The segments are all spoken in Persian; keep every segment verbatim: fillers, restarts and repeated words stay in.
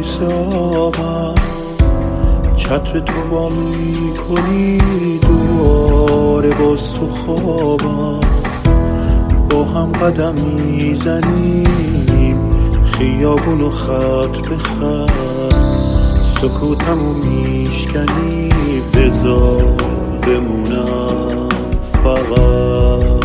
خیس آبم، چتر تو وا میکنی دوباره باز تو خوابم، با هم قدم میزنیم خیابونو خط به خط، سکوتمو میشکنی بذار بمونم فقط.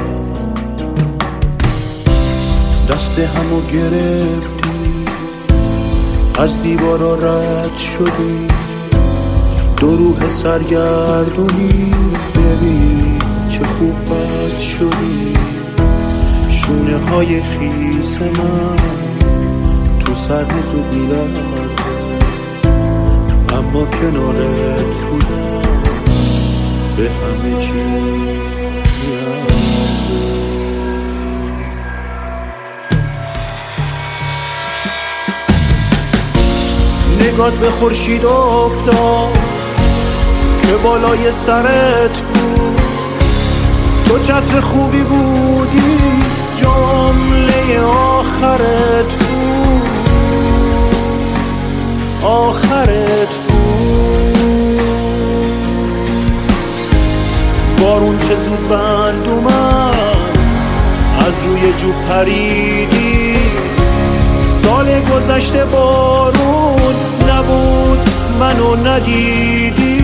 دست همو گرفتی، از دیوارا رد شدی، دو روح سرگردونی، ببین چه خوب بد شدی. شونه های خیس من تو سر زود میلرزه، اما کنارت بودم به همه چی میارزه. نگات به خورشید افتاد که بالای سرت بود، تو چتر خوبی بودی، جمله آخرت بود، آخرت بود. بارون چه زود بند اومد، از روی جو پریدی، سال گذشته بارون نبود منو ندیدی.